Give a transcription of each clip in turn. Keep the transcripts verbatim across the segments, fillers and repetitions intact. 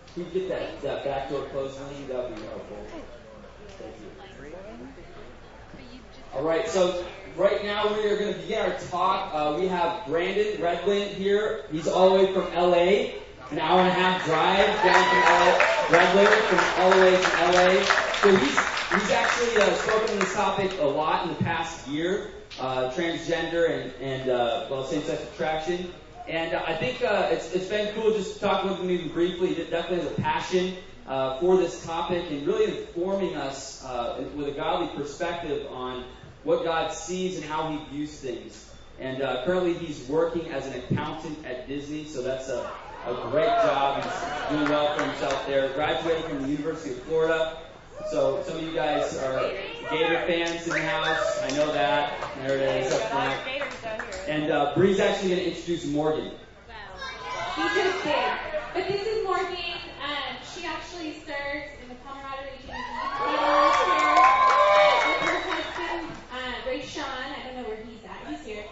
Can you get that, that back door closed, Lee? That would be helpful. Thank you. All right, so right now we are going to begin our talk. Uh, we have Brandon Redland here. He's all the way from L A, an hour and a half drive down from Redland, from all the way from L A. So he's he's actually uh, spoken on this topic a lot in the past year, uh, transgender and and uh, well, same-sex attraction. And uh, I think uh, it's it's been cool just talking with him even briefly. He definitely has a passion uh, for this topic and really informing us uh, with a godly perspective on what God sees and how He views things. And uh, currently He's working as an accountant at Disney, so that's a, a great job. He's doing well for himself there. Graduating from the University of Florida. So some of you guys are Gator fans in the house. I know that. There it is up front. And uh, Bree's actually going to introduce Morgan. He just did. But this is Morgan. Um, she actually serves in the Colorado Region Youth Team last year with her husband, uh, Ray Sean. I don't know where he's at. He's here.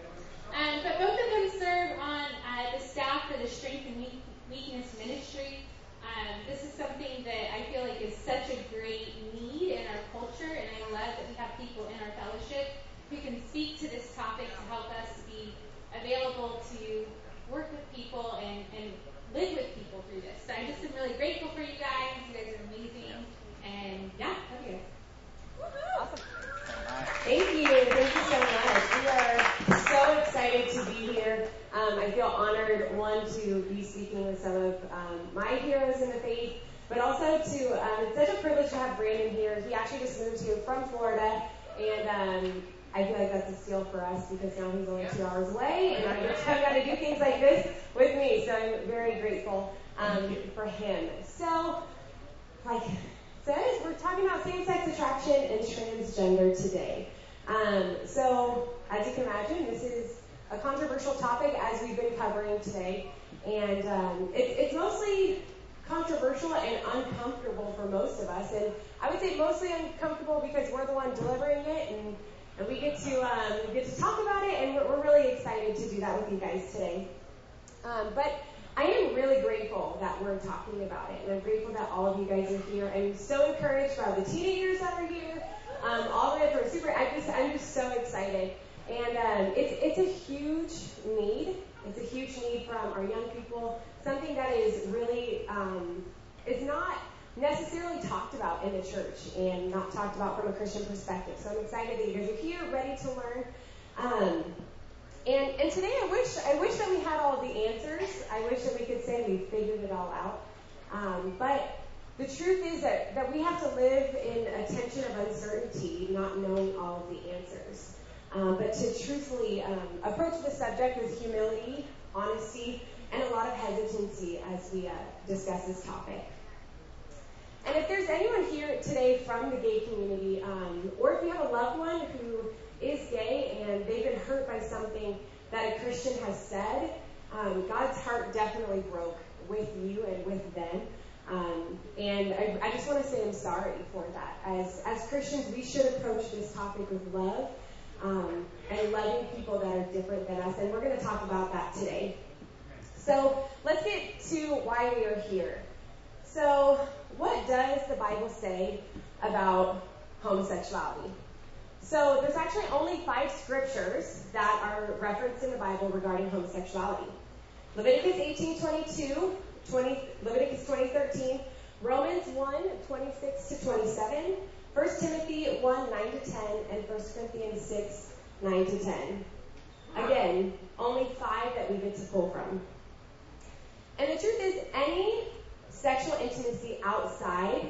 Um, but both of them serve on uh, the staff for the Strength and Weakness Ministry. Um, this is something that I feel like is such a great need in our culture, and I love that we have people in our fellowship who can speak to this topic to help us be available to work with people and, and live with people through this. So I just am really grateful for you guys. You guys are amazing. And yeah, love you guys. Awesome. Thank you. Thank you so much. We are so excited to be here. Um, I feel honored, one, to be speaking with some of um, my heroes in the faith, but also to, um, it's such a privilege to have Brandon here. He actually just moved here from Florida, and um, I feel like that's a steal for us because now he's only two hours away, and I get got to do things like this with me, so I'm very grateful um, for him. So, like says, we're talking about same-sex attraction and transgender today. Um, so, as you can imagine, this is a controversial topic as we've been covering today, and um, it, it's mostly controversial and uncomfortable for most of us, and I would say mostly uncomfortable because we're the one delivering it, and, and we get to um, we get to talk about it, and we're, we're really excited to do that with you guys today. Um, but I am really grateful that we're talking about it, and I'm grateful that all of you guys are here. I'm so encouraged by the teenagers that are here, um, all the way from super. I just I'm just so excited, and um, it's it's a huge need. It's a huge need from our young people. Something that is really um, is not necessarily talked about in the church and not talked about from a Christian perspective. So I'm excited that you guys are here, ready to learn. Um, And, and today I wish I wish that we had all of the answers. I wish that we could say we figured it all out. Um, but the truth is that, that we have to live in a tension of uncertainty, not knowing all of the answers. Um, but to truthfully um, approach the subject with humility, honesty, and a lot of hesitancy as we uh, discuss this topic. And if there's anyone here today from the gay community, um, or if you have a loved one who is gay and they've been hurt by something that a Christian has said, um, God's heart definitely broke with you and with them. Um, and I, I just want to say I'm sorry for that. As as Christians, we should approach this topic with love um, and loving people that are different than us. And we're going to talk about that today. So let's get to why we are here. So what does the Bible say about homosexuality? So there's actually only five scriptures that are referenced in the Bible regarding homosexuality. Leviticus eighteen twenty-two, twenty, Leviticus twenty thirteen, Romans one twenty-six to twenty-seven, First Timothy one nine to ten, and First Corinthians six nine to ten. Again, only five that we get to pull from. And the truth is, any sexual intimacy outside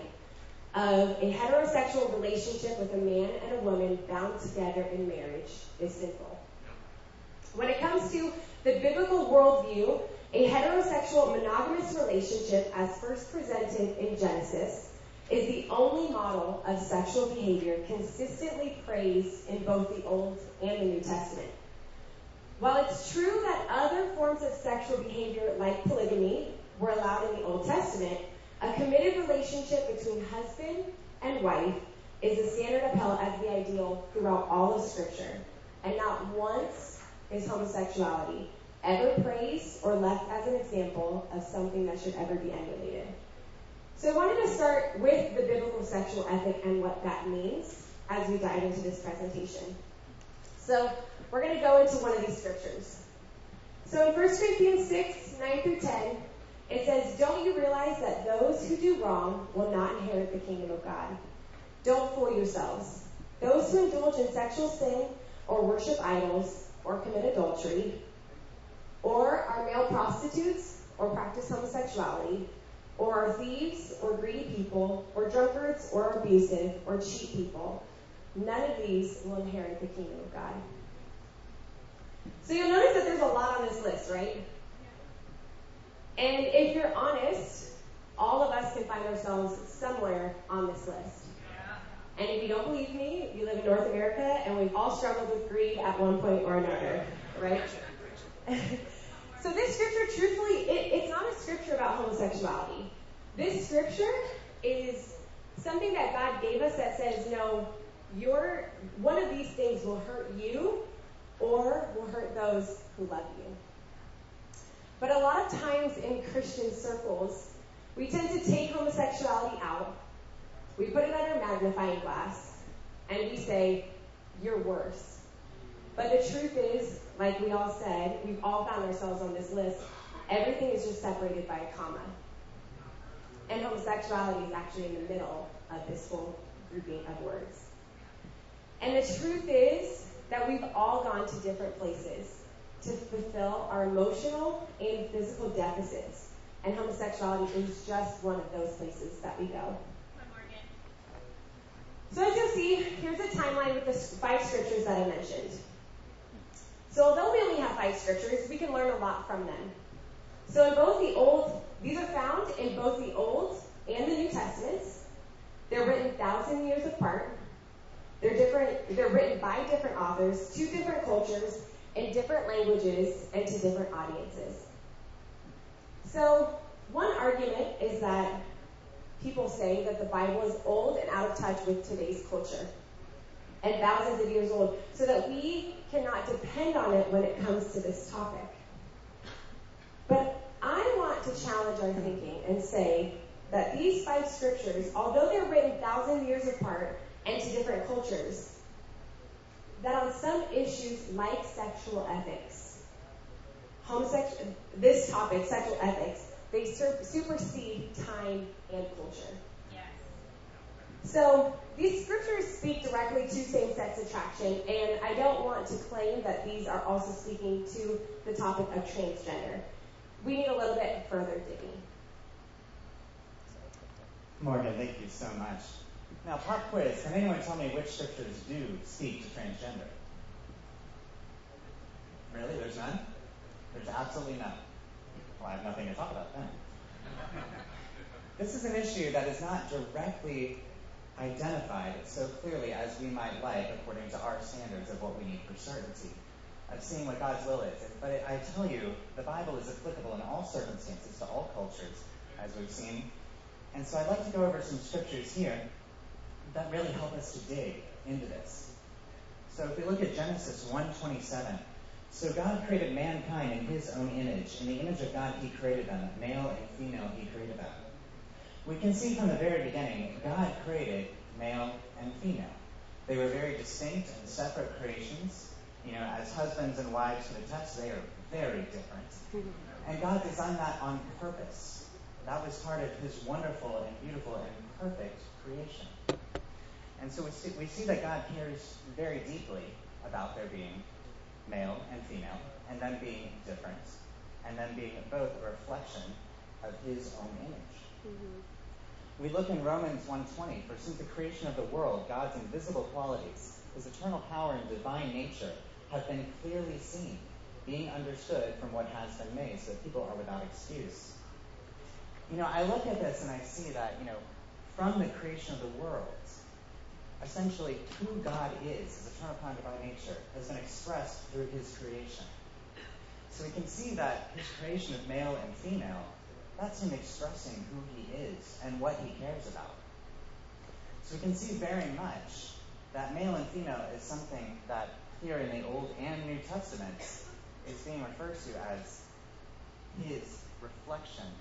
of a heterosexual relationship with a man and a woman bound together in marriage is sinful. When it comes to the biblical worldview, a heterosexual monogamous relationship, as first presented in Genesis, is the only model of sexual behavior consistently praised in both the Old and the New Testament. While it's true that other forms of sexual behavior, like polygamy, were allowed in the Old Testament, a committed relationship between husband and wife is the standard upheld as the ideal throughout all of Scripture. And not once is homosexuality ever praised or left as an example of something that should ever be emulated. So I wanted to start with the biblical sexual ethic and what that means as we dive into this presentation. So we're going to go into one of these scriptures. So in First Corinthians six, nine through ten, it says, "Don't you realize that those who do wrong will not inherit the kingdom of God? Don't fool yourselves. Those who indulge in sexual sin or worship idols or commit adultery or are male prostitutes or practice homosexuality or are thieves or greedy people or drunkards or abusive or cheat people, none of these will inherit the kingdom of God." So you'll notice that there's a lot on this list, right? And if you're honest, all of us can find ourselves somewhere on this list. And if you don't believe me, you live in North America, and we've all struggled with greed at one point or another, right? So this scripture, truthfully, it, it's not a scripture about homosexuality. This scripture is something that God gave us that says, no, your one of these things will hurt you or will hurt those who love you. But a lot of times in Christian circles, we tend to take homosexuality out, we put it under a magnifying glass, and we say, you're worse. But the truth is, like we all said, we've all found ourselves on this list, everything is just separated by a comma. And homosexuality is actually in the middle of this whole grouping of words. And the truth is that we've all gone to different places to fulfill our emotional and physical deficits. And homosexuality is just one of those places that we go. So as you'll see, here's a timeline with the five scriptures that I mentioned. So although we only have five scriptures, we can learn a lot from them. So in both the Old, these are found in both the Old and the New Testaments. They're written thousand years apart. They're different. They're written by different authors, to different cultures, in different languages, and to different audiences. So one argument is that people say that the Bible is old and out of touch with today's culture, and thousands of years old, so that we cannot depend on it when it comes to this topic. But I want to challenge our thinking and say that these five scriptures, although they're written thousands of years apart and to different cultures, that on some issues like sexual ethics, homosexual, this topic, sexual ethics, they sur- supersede time and culture. Yes. So these scriptures speak directly to same-sex attraction, and I don't want to claim that these are also speaking to the topic of transgender. We need a little bit further digging. Morgan, thank you so much. Now, pop quiz. Can anyone tell me which scriptures do speak to transgender? Really? There's none? There's absolutely none. Well, I have nothing to talk about then. This is an issue that is not directly identified so clearly as we might like according to our standards of what we need for certainty, of seeing what God's will is. But it, I tell you, the Bible is applicable in all circumstances to all cultures, as we've seen. And so I'd like to go over some scriptures here that really help us to dig into this. So if we look at Genesis one twenty-seven, so God created mankind in his own image. In the image of God he created them. Male and female he created them. We can see from the very beginning, God created male and female. They were very distinct and separate creations. You know, as husbands and wives to the text, they are very different. And God designed that on purpose. That was part of his wonderful and beautiful and perfect creation. And so we see, we see that God cares very deeply about there being male and female, and them being different, and them being both a reflection of his own image. Mm-hmm. We look in Romans one twenty, for since the creation of the world, God's invisible qualities, his eternal power and divine nature, have been clearly seen, being understood from what has been made, so that people are without excuse. You know, I look at this and I see that, you know, from the creation of the world, essentially who God is, his eternal power and divine nature, has been expressed through his creation. So we can see that his creation of male and female, that's him expressing who he is and what he cares about. So we can see very much that male and female is something that here in the Old and New Testaments is being referred to as his reflection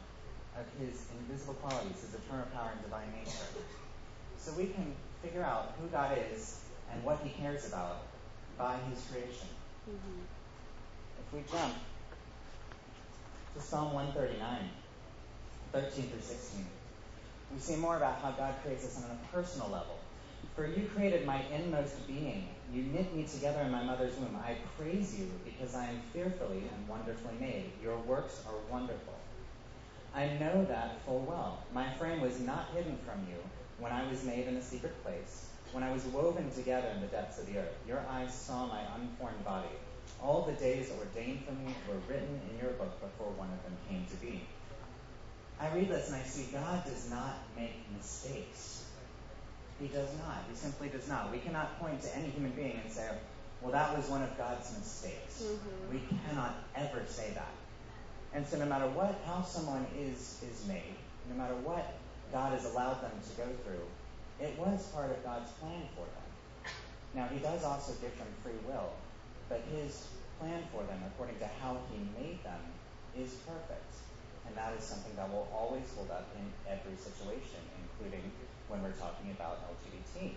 of his invisible qualities, his eternal power and divine nature. So we can figure out who God is and what he cares about by his creation. Mm-hmm. If we jump to Psalm one thirty-nine, thirteen through sixteen, we see more about how God creates us on a personal level. For you created my inmost being. You knit me together in my mother's womb. I praise you because I am fearfully and wonderfully made. Your works are wonderful. I know that full well. My frame was not hidden from you when I was made in a secret place, when I was woven together in the depths of the earth. Your eyes saw my unformed body. All the days ordained for me were written in your book before one of them came to be. I read this and I see God does not make mistakes. He does not. He simply does not. We cannot point to any human being and say, well, that was one of God's mistakes. Mm-hmm. We cannot ever say that. And so no matter what, how someone is, is made, no matter what God has allowed them to go through, it was part of God's plan for them. Now, he does also give them free will, but his plan for them, according to how he made them, is perfect. And that is something that will always hold up in every situation, including when we're talking about L G B T.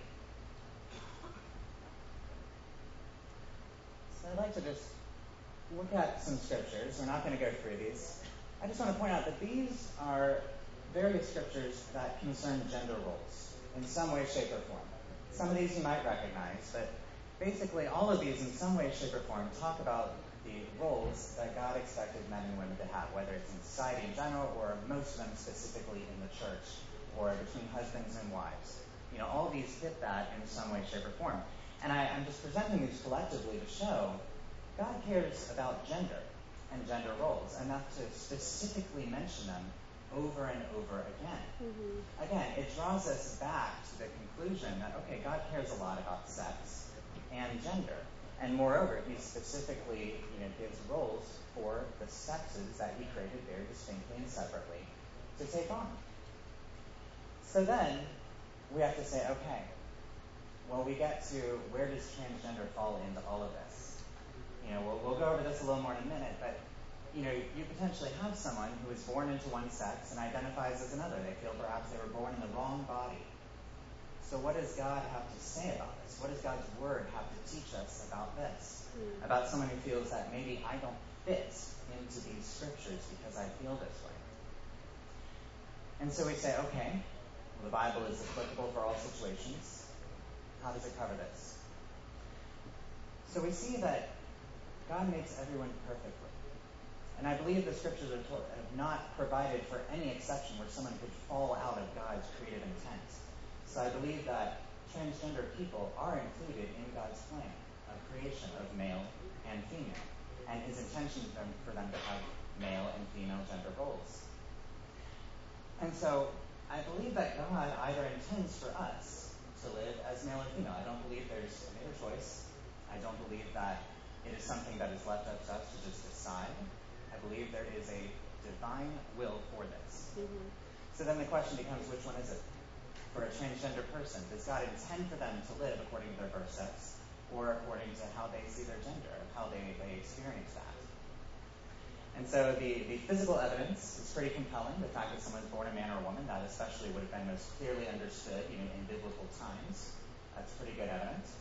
So I'd like to just look at some scriptures. We're not going to go through these. I just want to point out that these are various scriptures that concern gender roles in some way, shape, or form. Some of these you might recognize, but basically all of these in some way, shape, or form talk about the roles that God expected men and women to have, whether it's in society in general or most of them specifically in the church or between husbands and wives. You know, all these fit that in some way, shape, or form. And I, I'm just presenting these collectively to show God cares about gender and gender roles enough to specifically mention them over and over again. Mm-hmm. Again, it draws us back to the conclusion that, okay, God cares a lot about sex and gender. And moreover, he specifically, you know, gives roles for the sexes that he created very distinctly and separately to take on. So then, we have to say, okay, well, we get to where does transgender fall into all of this? You know, we'll, we'll go over this a little more in a minute, but, you know, you potentially have someone who is born into one sex and identifies as another. They feel perhaps they were born in the wrong body. So what does God have to say about this? What does God's word have to teach us about this? Mm. About someone who feels that maybe I don't fit into these scriptures because I feel this way. And so we say, okay, well, the Bible is applicable for all situations. How does it cover this? So we see that God makes everyone perfectly. And I believe the scriptures are to- have not provided for any exception where someone could fall out of God's creative intent. So I believe that transgender people are included in God's plan of creation of male and female, and his intention for them, for them to have male and female gender roles. And so I believe that God either intends for us to live as male or female. I don't believe there's another choice. I don't believe that it is something that is left up to us to just decide. I believe there is a divine will for this. Mm-hmm. So then the question becomes, which one is it? For a transgender person, does God intend for them to live according to their birth sex or according to how they see their gender, how they, they experience that? And so the, the physical evidence is pretty compelling. The fact that someone's born a man or a woman, that especially would have been most clearly understood, you know, in biblical times. That's pretty good evidence.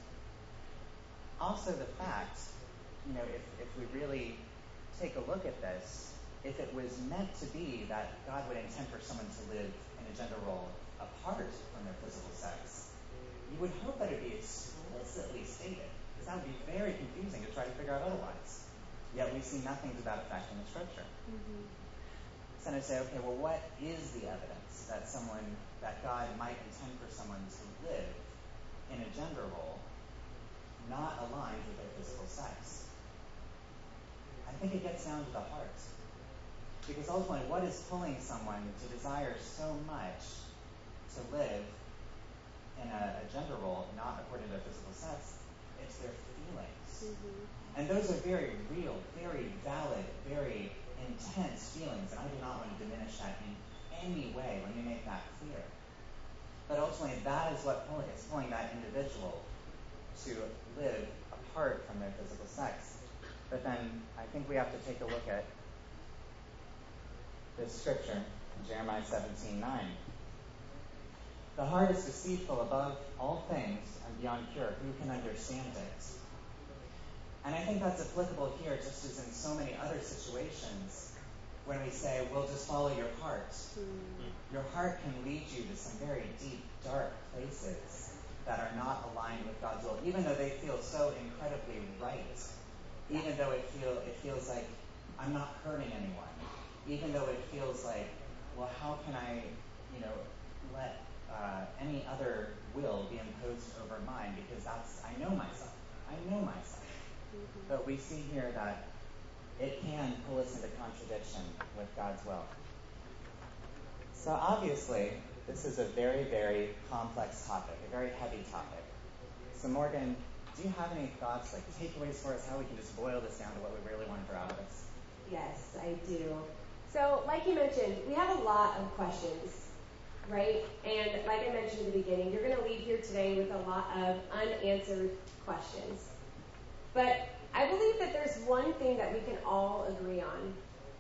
Also the fact, you know, if, if we really take a look at this, if it was meant to be that God would intend for someone to live in a gender role apart from their physical sex, you would hope that it would be explicitly stated, because that would be very confusing to try to figure out otherwise. Yet we see nothing to that effect in the scripture. Mm-hmm. So then I say, okay, well, what is the evidence that someone, that God might intend for someone to live in a gender role not aligned with their physical sex? I think it gets down to the heart. Because ultimately, what is pulling someone to desire so much to live in a, a gender role not according to their physical sex? It's their feelings. Mm-hmm. And those are very real, very valid, very intense feelings, and I do not want to diminish that in any way. Let me make that clear. But ultimately, that is what pulling, is pulling that individual to live apart from their physical sex. But then I think we have to take a look at this scripture in Jeremiah seventeen nine. The heart is deceitful above all things and beyond cure. Who can understand it? And I think that's applicable here just as in so many other situations when we say, well, just follow your heart. Mm. Your heart can lead you to some very deep, dark places that are not aligned with God's will, even though they feel so incredibly right, even though it, feel, it feels like I'm not hurting anyone, even though it feels like, well, how can I, you know, let uh, any other will be imposed over mine, because that's, I know myself. I know myself. Mm-hmm. But we see here that it can pull us into contradiction with God's will. So obviously, this is a very, very complex topic, a very heavy topic. So Morgan, do you have any thoughts, like takeaways for us, how we can just boil this down to what we really want to draw out of this? Yes, I do. So, like you mentioned, we have a lot of questions, right? And like I mentioned at the beginning, you're going to leave here today with a lot of unanswered questions. But I believe that there's one thing that we can all agree on.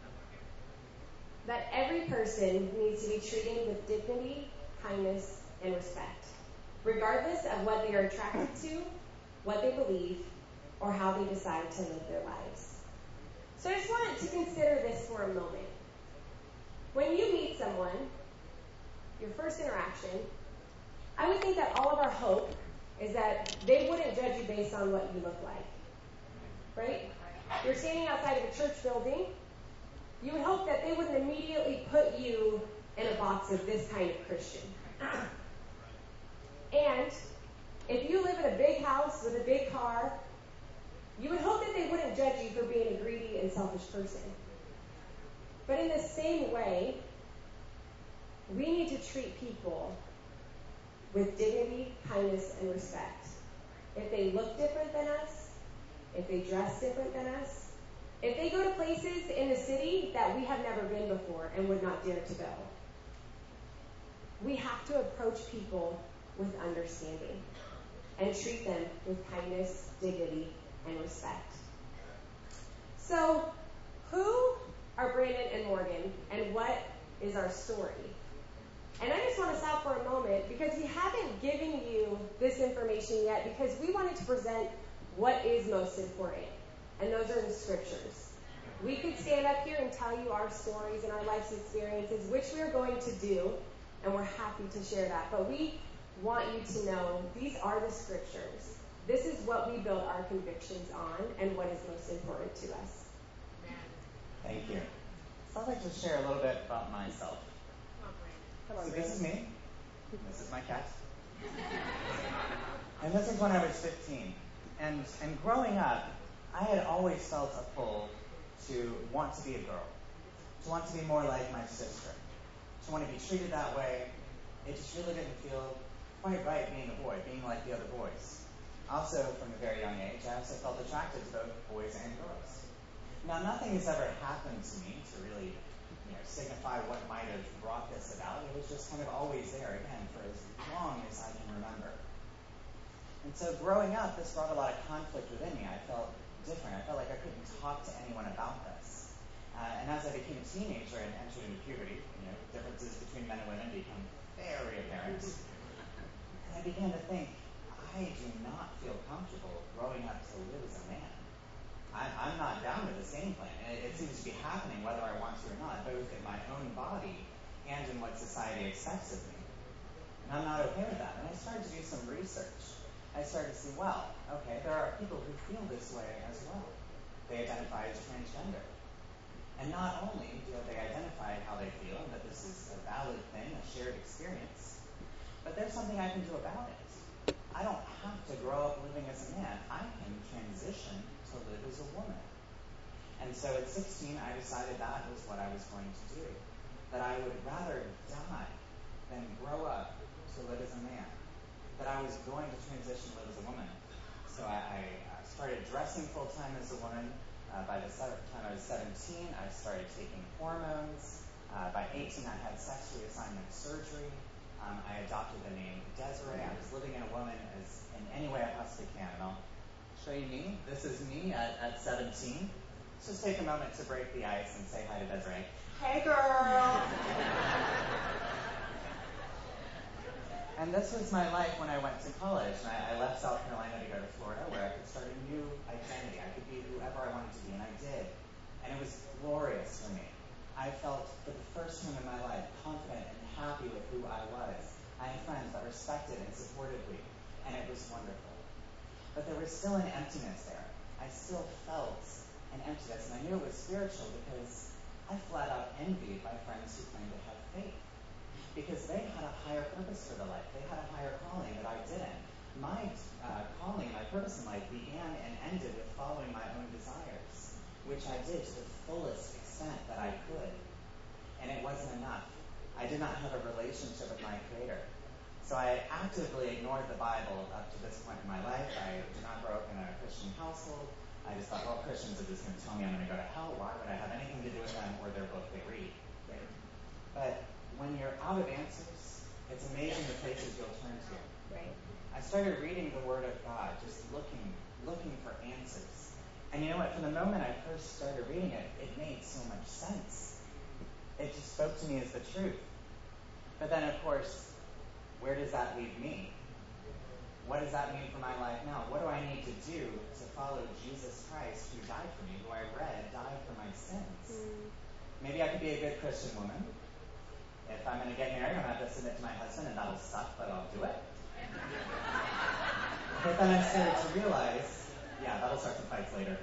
That every person needs to be treated with dignity, kindness, and respect, regardless of what they are attracted to, what they believe, or how they decide to live their lives. So I just wanted to consider this for a moment. When you meet someone, your first interaction, I would think that all of our hope is that they wouldn't judge you based on what you look like. Right? You're standing outside of a church building. You would hope that they wouldn't immediately put you in a box of this kind of Christian. And if you live in a big house with a big car, you would hope that they wouldn't judge you for being a greedy and selfish person. But in the same way, we need to treat people with dignity, kindness, and respect. If they look different than us, if they dress different than us, if they go to places in the city that we have never been before and would not dare to go, we have to approach people with understanding and treat them with kindness, dignity, and respect. So, who are Brandon and Morgan, and what is our story? And I just want to stop for a moment because we haven't given you this information yet because we wanted to present what is most important, and those are the scriptures. We could stand up here and tell you our stories and our life's experiences, which we are going to do, and we're happy to share that. But we want you to know these are the scriptures. This is what we build our convictions on and what is most important to us. Thank you. So I'd like to share a little bit about myself. So this is me. This is my cat. And this is when I was fifteen. And, and growing up, I had always felt a pull to want to be a girl, to want to be more like my sister, to want to be treated that way. It just really didn't feel quite right being a boy, being like the other boys. Also, from a very young age, I also felt attracted to both boys and girls. Now, nothing has ever happened to me to really, you know, signify what might have brought this about. It was just kind of always there, again, for as long as I can remember. And so growing up, this brought a lot of conflict within me. I felt different. I felt like I couldn't talk to anyone about this. Uh, and as I became a teenager and entered into puberty, you know, differences between men and women become very apparent. And I began to think, I do not feel comfortable growing up to live as a man. I, I'm not down with this game plan. And it, it seems to be happening whether I want to or not, both in my own body and in what society expects of me. And I'm not okay with that. And I started to do some research. I started to see, well, okay, there are people who feel this way as well. They identify as transgender. And not only do they identify how they feel and that this is a valid thing, a shared experience, but there's something I can do about it. I don't have to grow up living as a man. I can transition to live as a woman. And so at sixteen, I decided that was what I was going to do. That I would rather die than grow up to live as a man. That I was going to transition to live as a woman. So I, I started dressing full-time as a woman. Uh, by the time I was seventeen, I started taking hormones. Uh, by eighteen, I had sex reassignment surgery. Um, I adopted the name Desiree. I was living in a woman as in any way I possibly can. And I'll show you me. This is me at, at seventeen. let's just take a moment to break the ice and say hi to Desiree. Hey, girl! And this was my life when I went to college. And I, I left South Carolina to go to Florida, where I could start a new identity. I could be whoever I wanted to be, and I did. And it was glorious for me. I felt, for the first time in my life, confident and happy with who I was. I had friends that respected and supported me, and it was wonderful. But there was still an emptiness there. I still felt an emptiness, and I knew it was spiritual because I flat out envied my friends who claimed to have faith. Because they had a higher purpose for their life. They had a higher calling that I didn't. My uh, calling, my purpose in life began and ended with following my own desires, which I did to the fullest extent that I could. And it wasn't enough. I did not have a relationship with my Creator. So I actively ignored the Bible up to this point in my life. I did not grow up in a Christian household. I just thought, well, Christians are just going to tell me I'm going to go to hell. Why would I have anything to do with them or their book they read? Right? But when you're out of answers, it's amazing the places you'll turn to. Right. I started reading the Word of God, just looking, looking for answers. And you know what? From the moment I first started reading it, it made so much sense. It just spoke to me as the truth. But then, of course, where does that leave me? What does that mean for my life now? What do I need to do to follow Jesus Christ, who died for me, who I read died for my sins? Mm. Maybe I could be a good Christian woman. If I'm going to get married, I'm going to have to submit to my husband, and that'll suck, but I'll do it. But then I started to realize, yeah, that'll start some fights later.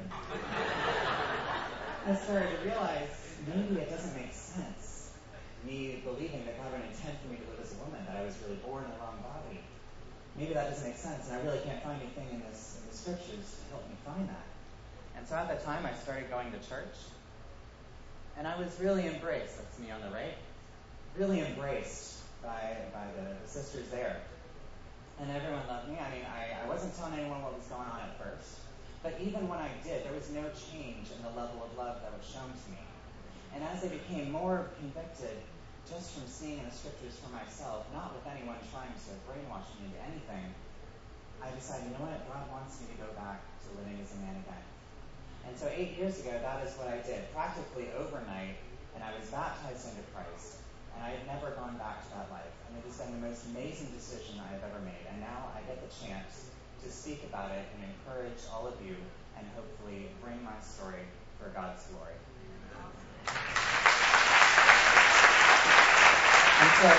I started to realize maybe it doesn't make sense. Me believing that God would intend for me to live as a woman, that I was really born in the wrong body. Maybe that doesn't make sense, and I really can't find anything in this in the scriptures to help me find that. And so at that time, I started going to church, and I was really embraced. That's me on the right. Really embraced by by the, the sisters there. And everyone loved me. I mean, I, I wasn't telling anyone what was going on at first. But even when I did, there was no change in the level of love that was shown to me. And as I became more convicted, just from seeing in the scriptures for myself, not with anyone trying to brainwash me into anything, I decided, you know what? God wants me to go back to living as a man again. And so eight years ago, that is what I did. Practically overnight, and I was baptized into Christ. And I had never gone back to that life. And it has been the most amazing decision I have ever made. And now I get the chance to speak about it and encourage all of you and hopefully bring my story for God's glory. And so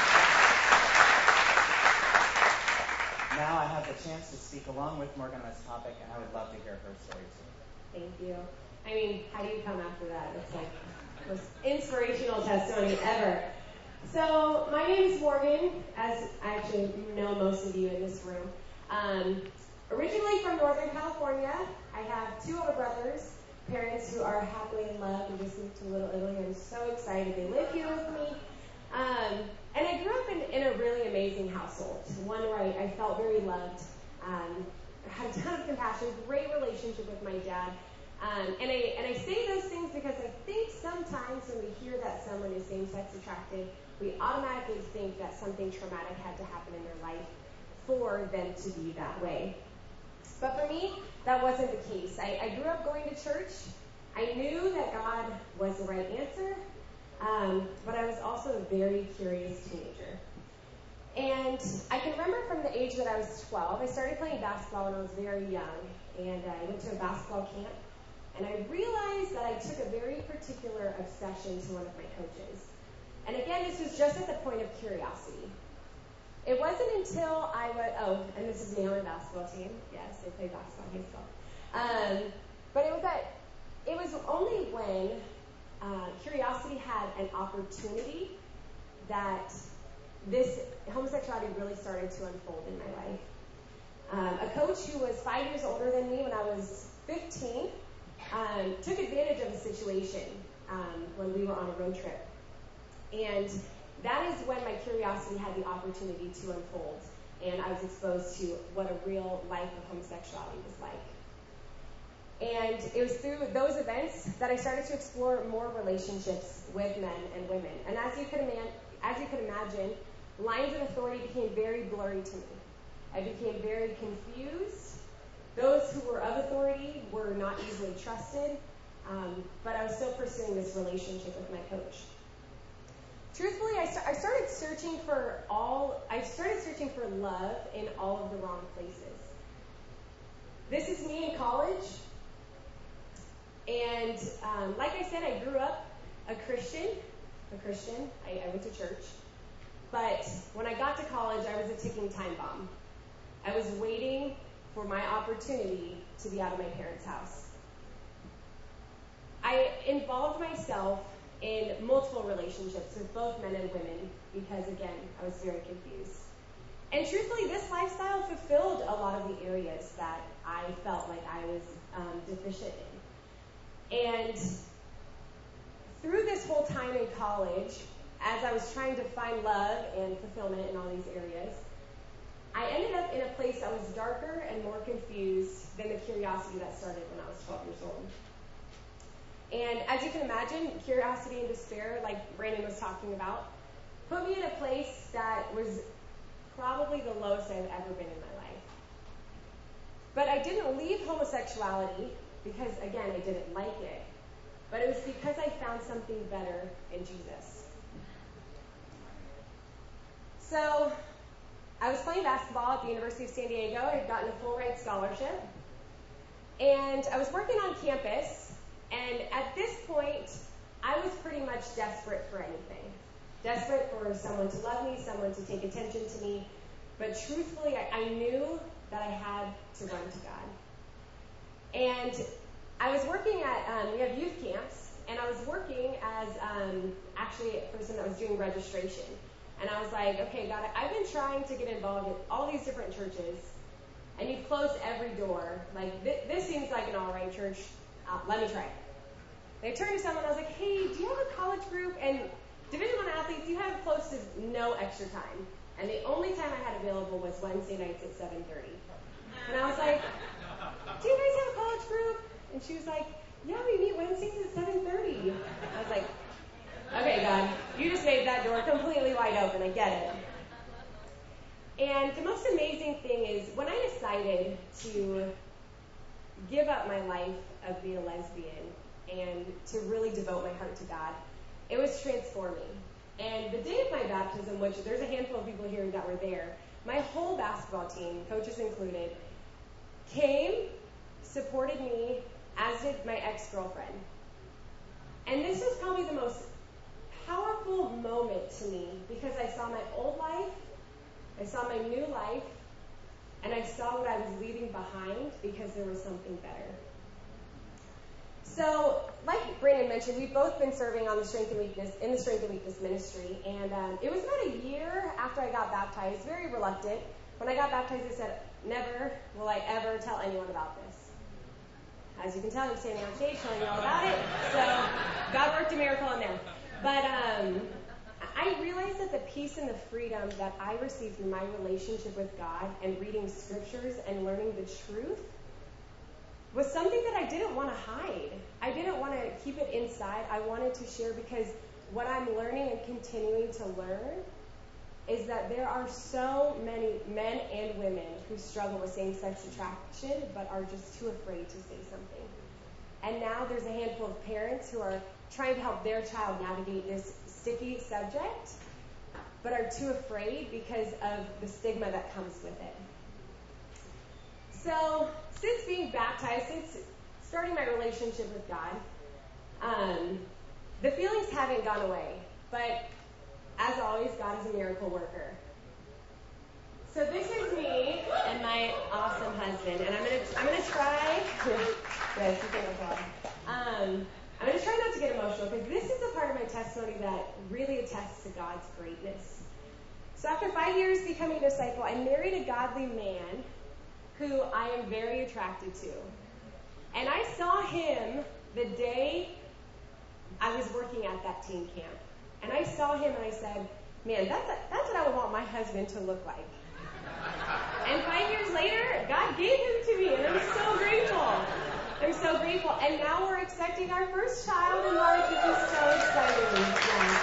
now I have the chance to speak along with Morgan on this topic, and I would love to hear her story too. Thank you. I mean, how do you come after that? It's like the most inspirational testimony ever. So my name is Morgan, as I actually know most of you in this room. Um, originally from Northern California, I have two older brothers, parents who are happily in love. We just moved to Little Italy. I'm so excited they live here with me. Um, and I grew up in, in a really amazing household, one where I, I felt very loved, um, had a ton of compassion, great relationship with my dad. Um, and I and I say those things because I think sometimes when we hear that someone is same-sex attracted, we automatically think that something traumatic had to happen in their life for them to be that way. But for me, that wasn't the case. I, I grew up going to church. I knew that God was the right answer, um, but I was also a very curious teenager. And I can remember from the age that I was twelve, I started playing basketball when I was very young, and I went to a basketball camp. And I realized that I took a very particular obsession to one of my coaches. And again, this was just at the point of curiosity. It wasn't until I was, oh, and this is me on the basketball team. Yes, I play basketball in high school. Um, but it was that, it was only when uh, curiosity had an opportunity that this homosexuality really started to unfold in my life. Um, a coach who was five years older than me when I was fifteen, Um, took advantage of a situation um, when we were on a road trip. And that is when my curiosity had the opportunity to unfold. And I was exposed to what a real life of homosexuality was like. And it was through those events that I started to explore more relationships with men and women. And as you could, ima- as you could imagine, lines of authority became very blurry to me. I became very confused. Those who were of authority were not easily trusted. Um, but I was still pursuing this relationship with my coach. Truthfully, I, st- I started searching for all, I started searching for love in all of the wrong places. This is me in college. And um, like I said, I grew up a Christian, a Christian. I, I went to church. But when I got to college, I was a ticking time bomb. I was waiting for my opportunity to be out of my parents' house. I involved myself in multiple relationships with both men and women because, again, I was very confused. And truthfully, this lifestyle fulfilled a lot of the areas that I felt like I was um, deficient in. And through this whole time in college, as I was trying to find love and fulfillment in all these areas, I ended up in a place that was darker and more confused than the curiosity that started when I was twelve years old. And as you can imagine, curiosity and despair, like Brandon was talking about, put me in a place that was probably the lowest I've ever been in my life. But I didn't leave homosexuality because, again, I didn't like it. But it was because I found something better in Jesus. So, I was playing basketball at the University of San Diego. I had gotten a full-ride scholarship. And I was working on campus. And at this point, I was pretty much desperate for anything. Desperate for someone to love me, someone to take attention to me. But truthfully, I, I knew that I had to run to God. And I was working at, um, we have youth camps, and I was working as um, actually a person that was doing registration. And I was like, okay, God, I've been trying to get involved in all these different churches, and you've closed every door. Like, th- this seems like an all right church. Uh, let me try it. And I turned to someone, I was like, hey, do you have a college group? And Division One athletes, you have close to no extra time. And the only time I had available was Wednesday nights at seven thirty. And I was like, do you guys have a college group? And she was like, yeah, we meet Wednesdays at seven thirty. I was like, okay, God, you just made that door completely wide open. I get it. And the most amazing thing is when I decided to give up my life of being a lesbian and to really devote my heart to God, it was transforming. And the day of my baptism, which there's a handful of people here that were there, my whole basketball team, coaches included, came, supported me, as did my ex-girlfriend. And this was probably the most powerful moment to me because I saw my old life, I saw my new life, and I saw what I was leaving behind because there was something better. So, like Brandon mentioned, we've both been serving on the Strength and Weakness in the Strength and Weakness ministry, and um, it was about a year after I got baptized, very reluctant. When I got baptized, I said, never will I ever tell anyone about this. As you can tell, I'm standing on stage telling you all about it, so God worked a miracle in there. But um, I realized that the peace and the freedom that I received through my relationship with God and reading scriptures and learning the truth was something that I didn't want to hide. I didn't want to keep it inside. I wanted to share because what I'm learning and continuing to learn is that there are so many men and women who struggle with same-sex attraction but are just too afraid to say something. And now there's a handful of parents who are trying to help their child navigate this sticky subject but are too afraid because of the stigma that comes with it. So, since being baptized, since starting my relationship with God, um, the feelings haven't gone away. But, as always, God is a miracle worker. So this is me and my awesome husband, and I'm gonna I'm gonna try. Yes, you think I'm Um, I'm gonna try not to get emotional because this is the part of my testimony that really attests to God's greatness. So after five years becoming a disciple, I married a godly man who I am very attracted to. And I saw him the day I was working at that teen camp. And I saw him and I said, man, that's, a, that's what I would want my husband to look like. And five years later, God gave him to me, and I'm so grateful. I'm so grateful. And now we're expecting our first child in March, which is so exciting. Yeah.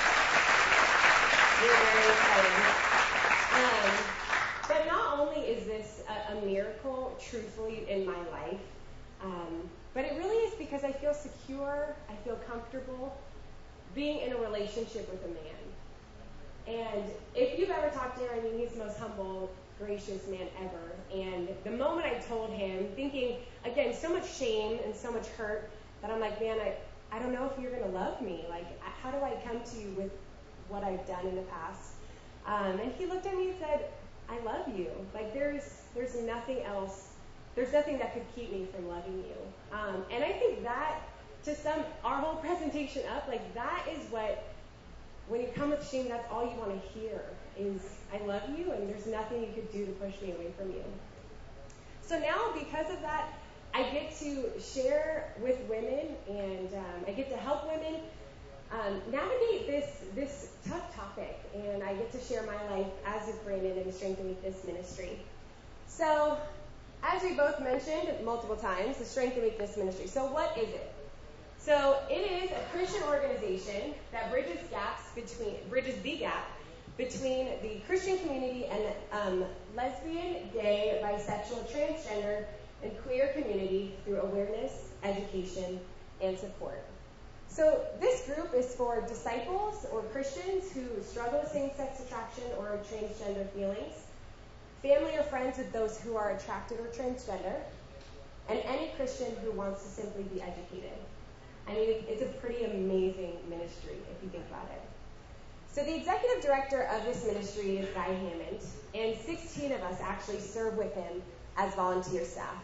We're very excited. Um, but not only is this a, a miracle, truthfully, in my life, um, But it really is because I feel secure, I feel comfortable being in a relationship with a man. And if you've ever talked to him, I mean, he's the most humble, gracious man ever. And the moment I told him, thinking, again, so much shame and so much hurt, that I'm like, man, I, I don't know if you're going to love me. Like, how do I come to you with what I've done in the past? Um, and he looked at me and said, I love you. Like, there's there's nothing else. There's nothing that could keep me from loving you. Um, and I think that, to sum our whole presentation up, like, that is what, when you come with shame, that's all you want to hear is, I love you, and there's nothing you could do to push me away from you. So now, because of that, I get to share with women, and um, I get to help women um, navigate this this tough topic, and I get to share my life as with Brandon in the Strength and Weakness Ministry. So, as we both mentioned multiple times, the Strength and Weakness Ministry. So what is it? So it is a Christian organization that bridges gaps between bridges the gap between the Christian community and the um, lesbian, gay, bisexual, transgender, and queer community through awareness, education, and support. So this group is for disciples or Christians who struggle with same-sex attraction or transgender feelings, family or friends with those who are attracted or transgender, and any Christian who wants to simply be educated. I mean, it's a pretty amazing ministry if you think about it. So the executive director of this ministry is Guy Hammond, and sixteen of us actually serve with him as volunteer staff.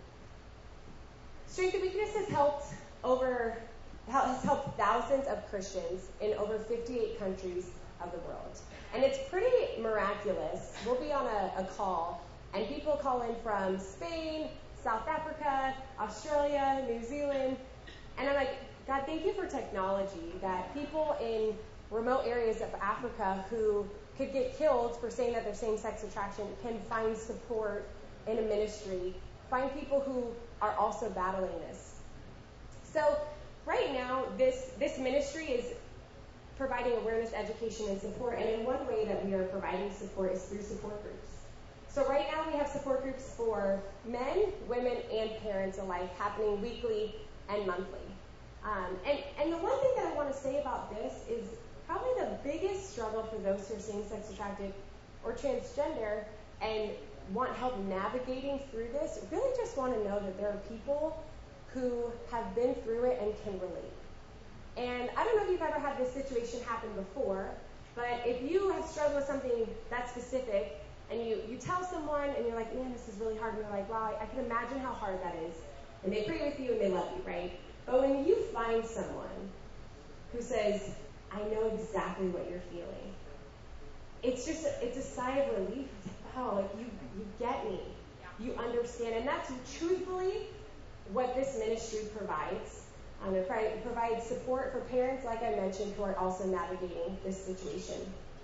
Strength and Weakness has helped over has helped thousands of Christians in over fifty-eight countries of the world. And it's pretty miraculous. We'll be on a, a call, and people call in from Spain, South Africa, Australia, New Zealand, and I'm like, God, thank you for technology, that people in remote areas of Africa who could get killed for saying that they're same-sex attraction can find support in a ministry, find people who are also battling this. So right now, this, this ministry is providing awareness, education, and support, and in one way that we are providing support is through support groups. So right now we have support groups for men, women, and parents alike happening weekly and monthly. Um, and, and the one thing that I want to say about this is probably the biggest struggle for those who are same-sex attracted or transgender and want help navigating through this, really just want to know that there are people who have been through it and can relate. And I don't know if you've ever had this situation happen before, but if you have struggled with something that specific and you, you tell someone and you're like, man, this is really hard, and you're like, wow, I, I can imagine how hard that is. And they pray with you and they love you, right? But when you find someone who says, I know exactly what you're feeling, it's just, a, it's a sigh of relief. It's like, wow, like you, you get me. You understand. And that's truthfully what this ministry provides. Um, it provides support for parents, like I mentioned, who are also navigating this situation.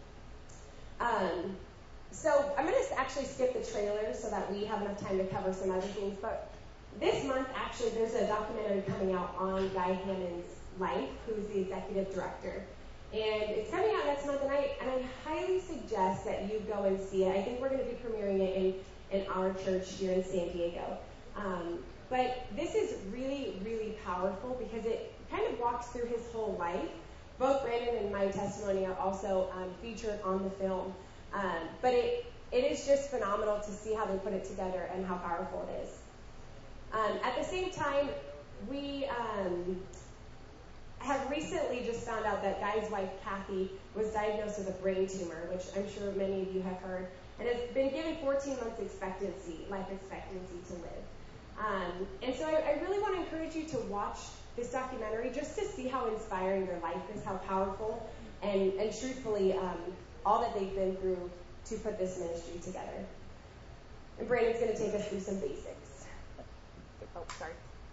Um, so I'm going to actually skip the trailer so that we have enough time to cover some other things. But this month, actually, there's a documentary coming out on Guy Hammond's life, who's the executive director. And it's coming out next month, and I, and I highly suggest that you go and see it. I think we're going to be premiering it in, in our church here in San Diego. Um, but this is really, really powerful because it kind of walks through his whole life. Both Brandon and my testimony are also um, featured on the film. Um, but it, it is just phenomenal to see how they put it together and how powerful it is. Um, at the same time, we um, have recently just found out that Guy's wife, Kathy, was diagnosed with a brain tumor, which I'm sure many of you have heard, and has been given fourteen months expectancy, life expectancy to live. Um, and so I, I really want to encourage you to watch this documentary just to see how inspiring their life is, how powerful, and, and truthfully, um, all that they've been through to put this ministry together. And Brandon's going to take us through some basics. Oh, sorry.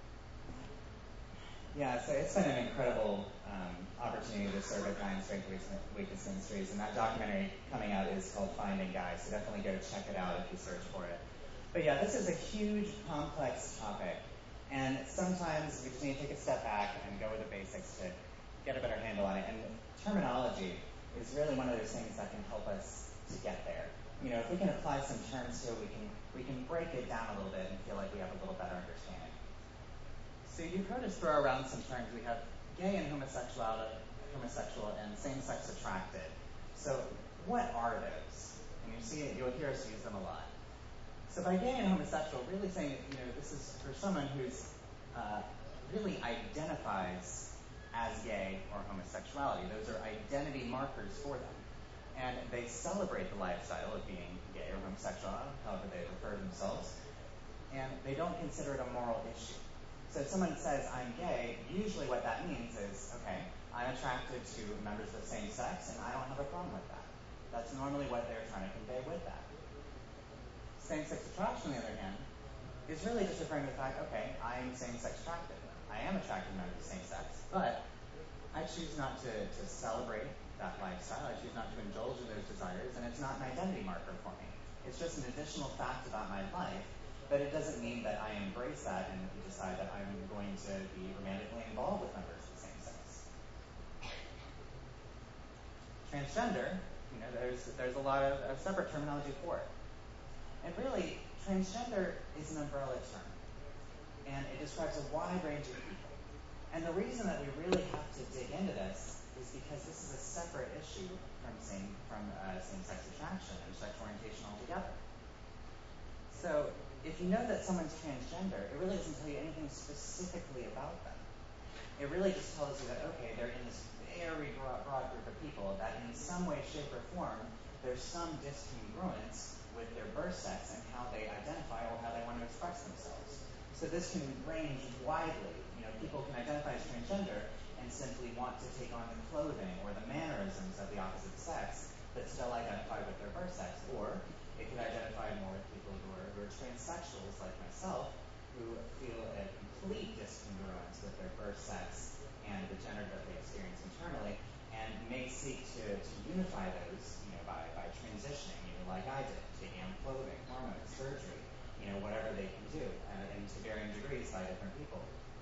Yeah, so it's been an incredible um, opportunity to serve at Guy and Strength and Weakness Ministries, and that documentary coming out is called Finding Guy, so definitely go check it out if you search for it. But yeah, this is a huge, complex topic, and sometimes we just need to take a step back and go with the basics to get a better handle on it. And terminology is really one of those things that can help us to get there. You know, if we can apply some terms to it, we can we can break it down a little bit and feel like we have a little better understanding. So you've heard us throw around some terms. We have gay and homosexuality, homosexual and same-sex attracted. So what are those? And you see it, you'll hear us use them a lot. So by gay and homosexual, really saying that, you know, this is for someone who's uh, really identifies as gay or homosexuality. Those are identity markers for them. And they celebrate the lifestyle of being gay or homosexual, however they refer to themselves. And they don't consider it a moral issue. So if someone says, I'm gay, usually what that means is, okay, I'm attracted to members of the same sex, and I don't have a problem with that. That's normally what they're trying to convey with that. Same-sex attraction, on the other hand, is really just referring to the fact, okay, I'm same-sex attracted. I am attracted to members of the same sex, but I choose not to, to celebrate that lifestyle. I choose not to indulge in those desires, and it's not an identity marker for me. It's just an additional fact about my life, but it doesn't mean that I embrace that and decide that I'm going to be romantically involved with members of the same sex. Transgender, you know, there's there's a lot of, of separate terminology for it. And really, transgender is an umbrella term, and it describes a wide range of people. And the reason that we really have to dig into this is because this is a separate issue from same from uh, same-sex attraction and sexual orientation altogether. So if you know that someone's transgender, it really doesn't tell you anything specifically about them. It really just tells you that, okay, they're in this very broad, broad group of people that in some way, shape, or form, there's some discongruence with their birth sex and how they identify or how they want to express themselves. So this can range widely. You know, people can identify as transgender and simply want to take on the clothing or the mannerisms of the opposite sex, but still identify with their birth sex. Or it could identify more with people who are, who are transsexuals, like myself, who feel a complete discongruence with their birth sex and the gender that they experience internally, and may seek to, to unify those, you know, by, by transitioning, you know, like I did, taking on clothing, hormones, surgery, you know, whatever they can do, uh, and to varying degrees by different people.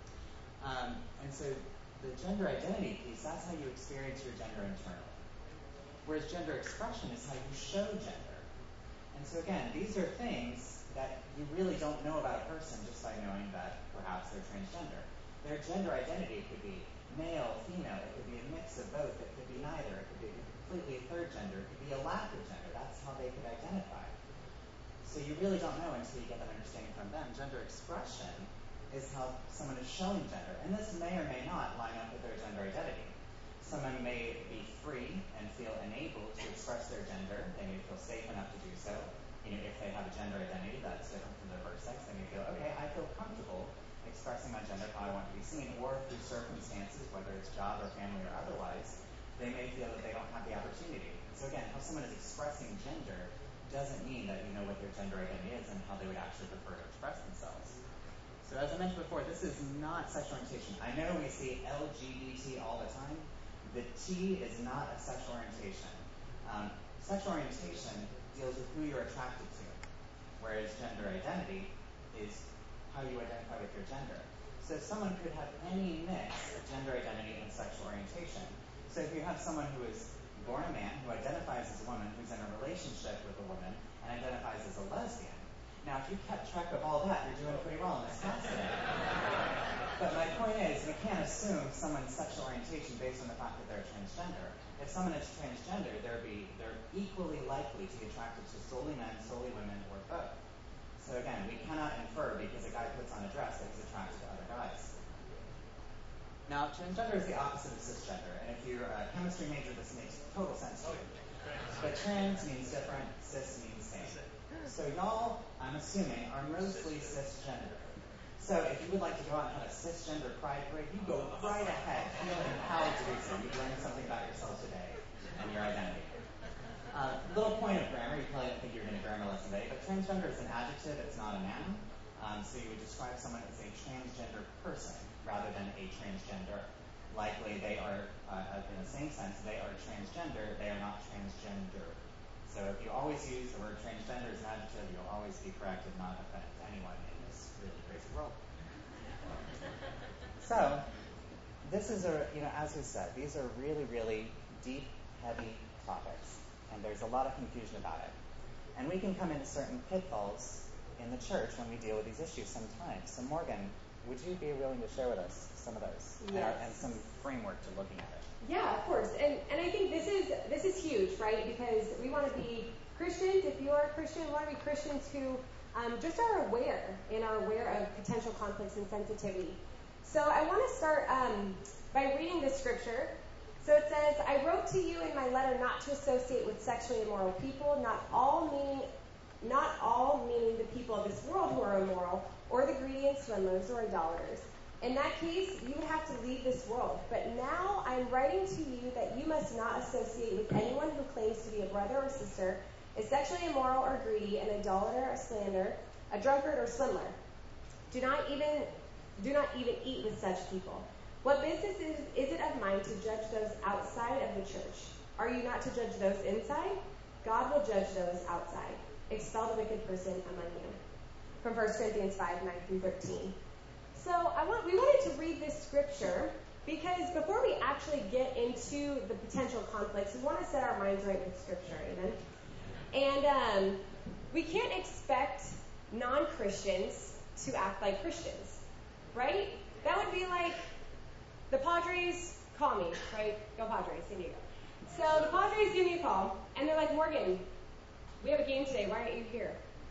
Um, and so the gender identity piece, that's how you experience your gender internally. Whereas gender expression is how you show gender. And so again, these are things that you really don't know about a person just by knowing that perhaps they're transgender. Their gender identity could be male, female, it could be a mix of both, it could be neither, it could be completely a third gender, it could be a lack of gender. That's how they could identify. So you really don't know until you get that understanding from them. Gender expression is how someone is showing gender. And this may or may not line up with their gender identity. Someone may be free and feel enabled to express their gender. They may feel safe enough to do so. You know, if they have a gender identity that's different from their birth sex, they may feel, okay, I feel comfortable expressing my gender how I want to be seen. Or through circumstances, whether it's job or family or otherwise, they may feel that they don't have the opportunity. So again, how someone is expressing gender doesn't mean that you know what their gender identity is and how they would actually prefer to express themselves. So as I mentioned before, this is not sexual orientation. I know we see L G B T all the time. The T is not a sexual orientation. Um, sexual orientation deals with who you're attracted to, whereas gender identity is how you identify with your gender. So someone could have any mix of gender identity and sexual orientation. So if you have someone who is born a man, who identifies as a woman, who's in a relationship with a woman, and identifies as a lesbian, now, if you kept track of all that, you're doing pretty well in this class today. But my point is, we can't assume someone's sexual orientation based on the fact that they're transgender. If someone is transgender, they're, be, they're equally likely to be attracted to solely men, solely women, or both. So again, we cannot infer because a guy puts on a dress that he's attracted to other guys. Now, transgender is the opposite of cisgender, and if you're a chemistry major, this makes total sense to you. But trans means different, cis means same. So y'all, I'm assuming, are mostly cisgender. So if you would like to go out and have a cisgender pride parade, you go right ahead, feel empowered to do so. You've learned something about yourself today and your identity. Uh, little point of grammar, you probably didn't think you were going to grammar lesson today, but transgender is an adjective, it's not a noun. Um, so you would describe someone as a transgender person rather than a transgender. Likely they are, uh, in the same sense, they are transgender, they are not transgender. So if you always use the word transgender as an adjective, you'll always be correct and not offend anyone in this really crazy world. So, this is a, you know, as we said, these are really, really deep, heavy topics, and there's a lot of confusion about it. And we can come into certain pitfalls in the church when we deal with these issues sometimes. So Morgan, would you be willing to share with us some of those and, Yes. and some framework to looking at it? Yeah, of course. And and I think this is this is huge, right? Because we want to be Christians. If you are a Christian, we want to be Christians who um, just are aware and are aware of potential conflicts and sensitivity. So I want to start um, by reading this scripture. So it says, I wrote to you in my letter not to associate with sexually immoral people, not all meaning not all meaning the people of this world who are immoral, or the greedy and swindlers or idolaters. In that case, you would have to leave this world. But now I am writing to you that you must not associate with anyone who claims to be a brother or sister, is sexually immoral or greedy, an idolater, a slanderer, a drunkard or swindler. Do not even do not even eat with such people. What business is, is it of mine to judge those outside of the church? Are you not to judge those inside? God will judge those outside. Expel the wicked person among you. From First Corinthians five, nine through thirteen. So I want we wanted to read this scripture because before we actually get into the potential conflicts, we want to set our minds right with scripture, amen? And um, we can't expect non-Christians to act like Christians, right? That would be like the Padres call me, right? Go Padres, San Diego. So the Padres give me a call, and they're like, Morgan, we have a game today. Why aren't you here?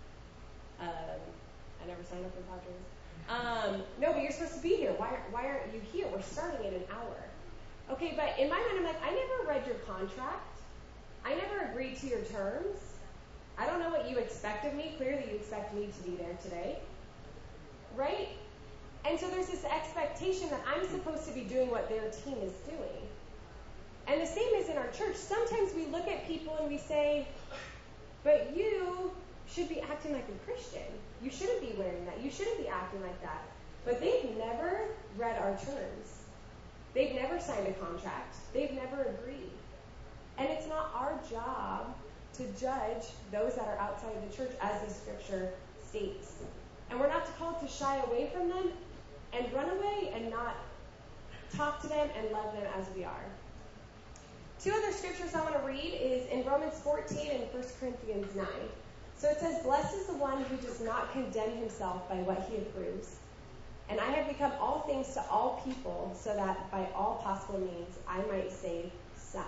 Um, I never signed up for Padres. Um, no, but you're supposed to be here. Why, why aren't you here? We're starting in an hour. Okay, but in my mind, I'm like, I never read your contract. I never agreed to your terms. I don't know what you expect of me. Clearly, you expect me to be there today. Right? And so there's this expectation that I'm supposed to be doing what their team is doing. And the same is in our church. Sometimes we look at people and we say, but you should be acting like a Christian. You shouldn't be wearing that. You shouldn't be acting like that. But they've never read our terms. They've never signed a contract. They've never agreed. And it's not our job to judge those that are outside of the church, as the scripture states. And we're not called to shy away from them and run away and not talk to them and love them as we are. Two other scriptures I want to read is in Romans fourteen and First Corinthians nine. So it says, blessed is the one who does not condemn himself by what he approves. And I have become all things to all people, so that by all possible means I might save some.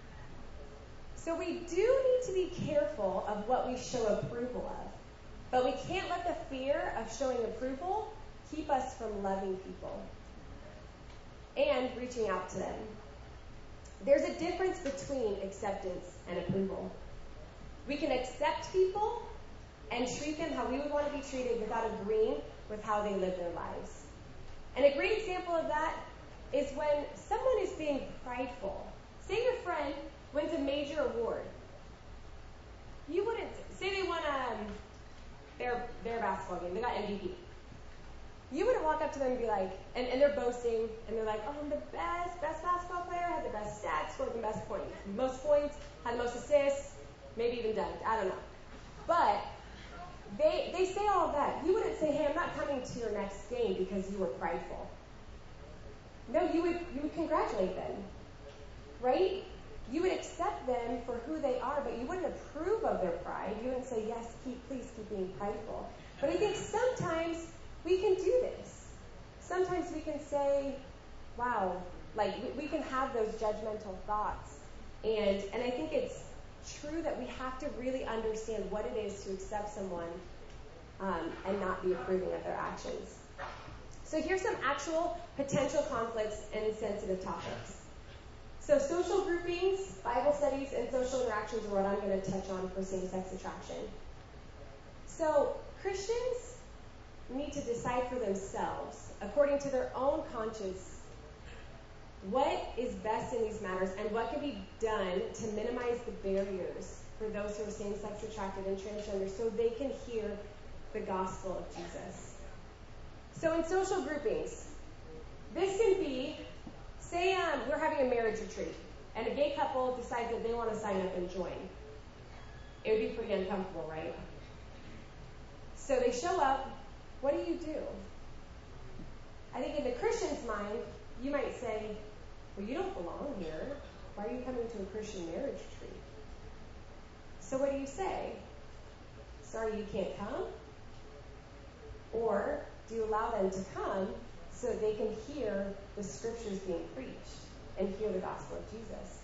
So we do need to be careful of what we show approval of. But we can't let the fear of showing approval keep us from loving people and reaching out to them. There's a difference between acceptance and approval. We can accept people and treat them how we would want to be treated without agreeing with how they live their lives. And a great example of that is when someone is being prideful. Say your friend wins a major award. You wouldn't, say they won um, their, their basketball game, they got M V P. You wouldn't walk up to them and be like, and, and they're boasting, and they're like, oh, I'm the best, best basketball player, had the best stats, scored the best points. Most points, had the most assists, maybe even dunked, I don't know. But they they say all of that. You wouldn't say, hey, I'm not coming to your next game because you were prideful. No, you would you would congratulate them, right? You would accept them for who they are, but you wouldn't approve of their pride. You wouldn't say, yes, keep please keep being prideful. But I think sometimes we can do this. Sometimes we can say, wow, like we, we can have those judgmental thoughts. And and I think it's true that we have to really understand what it is to accept someone um, and not be approving of their actions. So here's some actual potential conflicts and sensitive topics. So social groupings, Bible studies, and social interactions are what I'm going to touch on for same-sex attraction. So Christians need to decide for themselves, according to their own conscience, what is best in these matters and what can be done to minimize the barriers for those who are same-sex attracted and transgender so they can hear the gospel of Jesus. So in social groupings, this can be, say um, we're having a marriage retreat and a gay couple decides that they want to sign up and join. It would be pretty uncomfortable, right? So they show up. What do you do? I think in the Christian's mind, you might say, well, you don't belong here. Why are you coming to a Christian marriage retreat? So what do you say? Sorry, you can't come? Or do you allow them to come so that they can hear the scriptures being preached and hear the gospel of Jesus?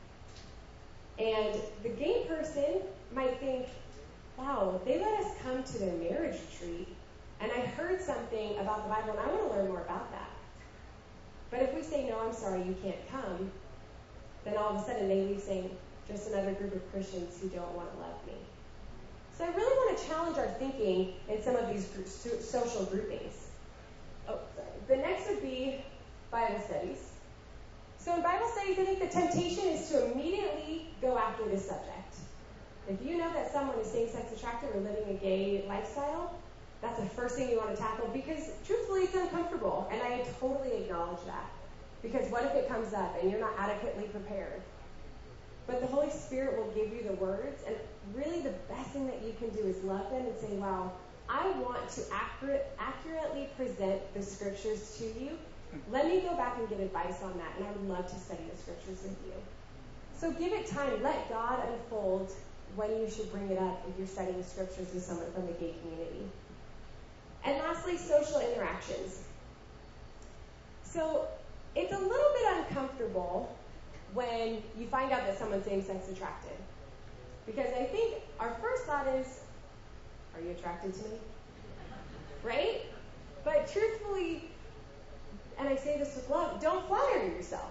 And the gay person might think, wow, they let us come to their marriage retreat, and I heard something about the Bible, and I want to learn more about that. But if we say, no, I'm sorry, you can't come, then all of a sudden they leave saying, just another group of Christians who don't want to love me. So I really want to challenge our thinking in some of these group, social groupings. Oh, sorry. The next would be Bible studies. So in Bible studies, I think the temptation is to immediately go after this subject. If you know that someone is same-sex attracted or living a gay lifestyle, that's the first thing you want to tackle because, truthfully, it's uncomfortable, and I totally acknowledge that. Because what if it comes up and you're not adequately prepared? But the Holy Spirit will give you the words, and really the best thing that you can do is love them and say, wow, I want to accurate, accurately present the scriptures to you. Let me go back and get advice on that, and I would love to study the scriptures with you. So give it time. Let God unfold when you should bring it up if you're studying the scriptures with someone from the gay community. And lastly, social interactions. So it's a little bit uncomfortable when you find out that someone's same-sex attracted. Because I think our first thought is, are you attracted to me? Right? But truthfully, and I say this with love, don't flatter yourself.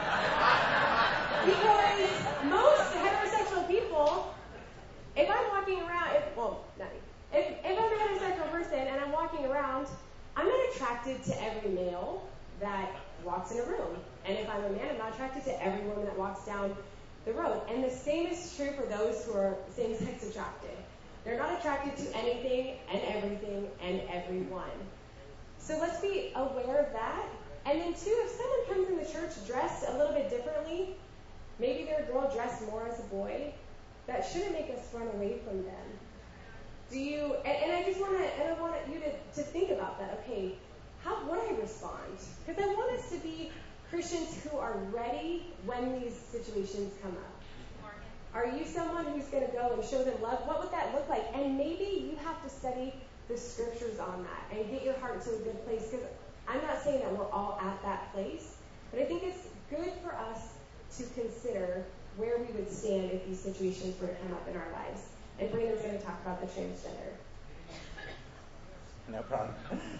Because most heterosexual people, if I'm walking around, if, well, not me. If, if I'm a heterosexual person and I'm walking around, I'm not attracted to every male that walks in a room. And if I'm a man, I'm not attracted to every woman that walks down the road. And the same is true for those who are same-sex attracted. They're not attracted to anything and everything and everyone. So let's be aware of that. And then, too, if someone comes in the church dressed a little bit differently, maybe they're a girl dressed more as a boy, that shouldn't make us run away from them. Do you, and, and I just want to, and I want you to, to think about that. Okay, how would I respond? Because I want us to be Christians who are ready when these situations come up. Are you someone who's going to go and show them love? What would that look like? And maybe you have to study the scriptures on that and get your heart to a good place. Because I'm not saying that we're all at that place, but I think it's good for us to consider where we would stand if these situations were to come up in our lives. And Brandon's going to talk about the transgender. No problem.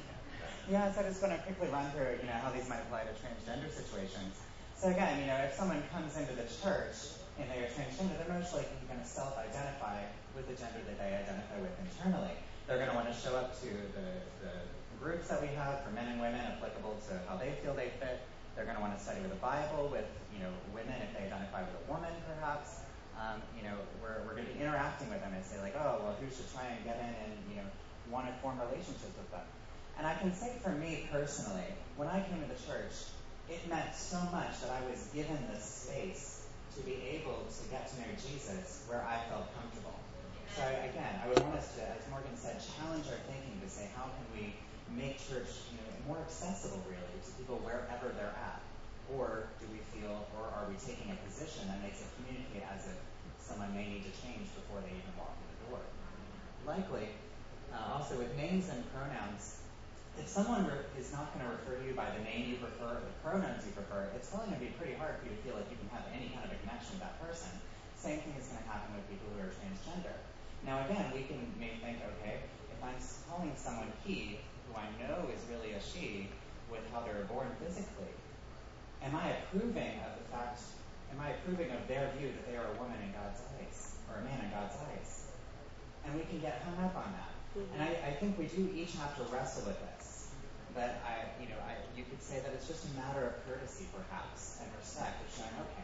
Yeah, so I just want to quickly run through, you know, how these might apply to transgender situations. So again, you know, if someone comes into the church and they are transgender, they're most likely going to self-identify with the gender that they identify with internally. They're going to want to show up to the, the groups that we have for men and women applicable to how they feel they fit. They're going to want to study with the Bible with, you know, women if they identify with a woman, perhaps. Um, you know, we're, we're going to be interacting with them and say, like, oh, well, who should try and get in and, you know, want to form relationships with them. And I can say for me personally, when I came to the church, it meant so much that I was given the space to be able to get to know Jesus where I felt comfortable. So again, I would want us to, as Morgan said, challenge our thinking to say, how can we make church, you know, more accessible, really, to people wherever they're at? Or do we feel, or are we taking a position that makes it communicate as if someone may need to change before they even walk in the door? Likely, uh, also with names and pronouns, if someone re- is not going to refer to you by the name you prefer or the pronouns you prefer, it's probably going to be pretty hard for you to feel like you can have any kind of a connection with that person. Same thing is going to happen with people who are transgender. Now again, we can may think, okay, if I'm calling someone he, who I know is really a she, with how they were born physically, am I approving of the fact, am I approving of their view that they are a woman in God's eyes, or a man in God's eyes? And we can get hung up on that. Mm-hmm. And I, I think we do each have to wrestle with this. But I, you know, I, you could say that it's just a matter of courtesy, perhaps, and respect of showing, okay,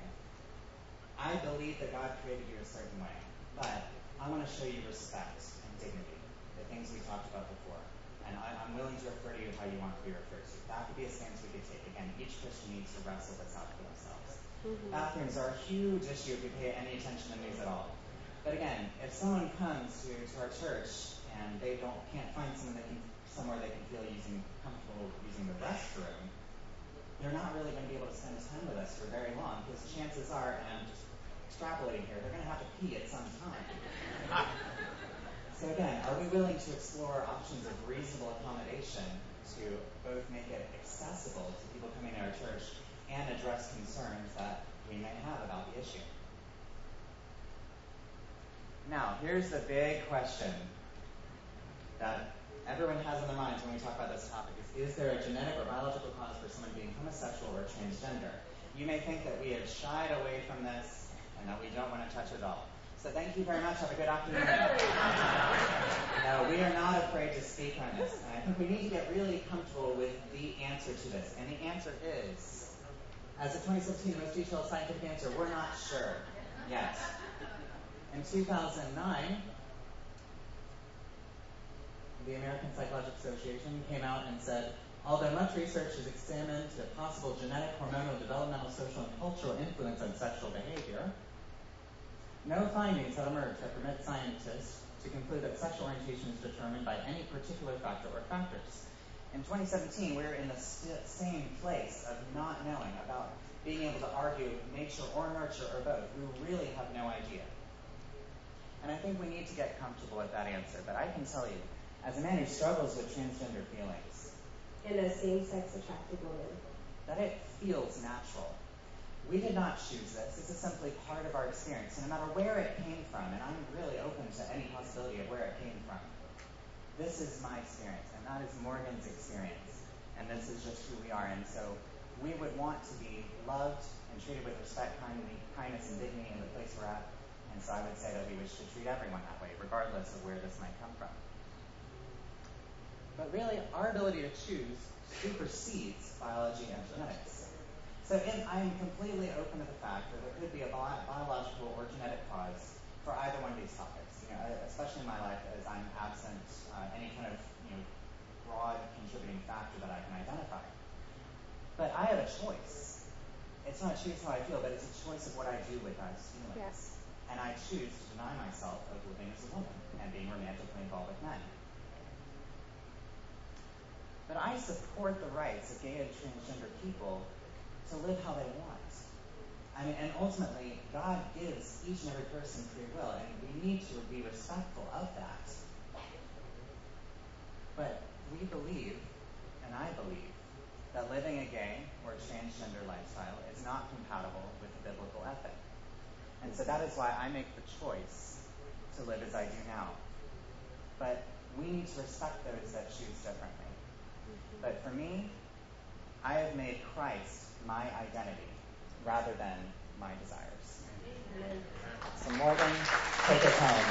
I believe that God created you a certain way, but I want to show you respect and dignity, the things we talked about before. And I, I'm willing to refer to you how you want to be referred to. That could be a stance we could take. Again, each Christian needs to wrestle this out for themselves. Mm-hmm. Bathrooms are a huge issue if you pay any attention to news at all. But again, if someone comes to, to our church and they don't can't find someone that can, somewhere they can feel using comfortable using the restroom, they're not really going to be able to spend time with us for very long because chances are, and I'm just extrapolating here, they're going to have to pee at some time. So again, are we willing to explore options of reasonable accommodation to both make it accessible to people coming to our church and address concerns that we may have about the issue? Now, here's the big question that everyone has in their minds when we talk about this topic. Is, is there a genetic or biological cause for someone being homosexual or transgender? You may think that we have shied away from this and that we don't want to touch it all. So thank you very much. Have a good afternoon. No, we are not afraid to speak on this. And I think we need to get really comfortable with the answer to this. And the answer is, as a twenty seventeen most detailed scientific answer, we're not sure yet. In two thousand nine, the American Psychological Association came out and said, although much research has examined the possible genetic, hormonal, developmental, social, and cultural influence on sexual behavior, no findings have emerged that permit scientists to conclude that sexual orientation is determined by any particular factor or factors. In twenty seventeen, we're in the st- same place of not knowing about being able to argue nature or nurture or both. We really have no idea. And I think we need to get comfortable with that answer. But I can tell you, as a man who struggles with transgender feelings, And a same-sex attracted woman. that it feels natural. We did not choose this. This is simply part of our experience. And no matter where it came from, and I'm really open to any possibility of where it came from, this is my experience, and that is Morgan's experience. And this is just who we are. And so we would want to be loved and treated with respect, kindness, and dignity in the place we're at. And so I would say that we wish to treat everyone that way, regardless of where this might come from. But really, our ability to choose supersedes biology and genetics. So in, I'm completely open to the fact that there could be a bi- biological or genetic cause for either one of these topics. You know, especially in my life, as I'm absent uh, any kind of you know broad contributing factor that I can identify. But I have a choice. It's not a choice how I feel, but it's a choice of what I do with those feelings. Yes. And I choose to deny myself of living as a woman and being romantically involved with men. But I support the rights of gay and transgender people to live how they want. I mean, and ultimately, God gives each and every person free will, and we need to be respectful of that. But we believe, and I believe, that living a gay or transgender lifestyle is not compatible with the biblical ethic. And so that is why I make the choice to live as I do now. But we need to respect those that choose differently. But for me, I have made Christ my identity rather than my desires. Amen. So Morgan, take us home.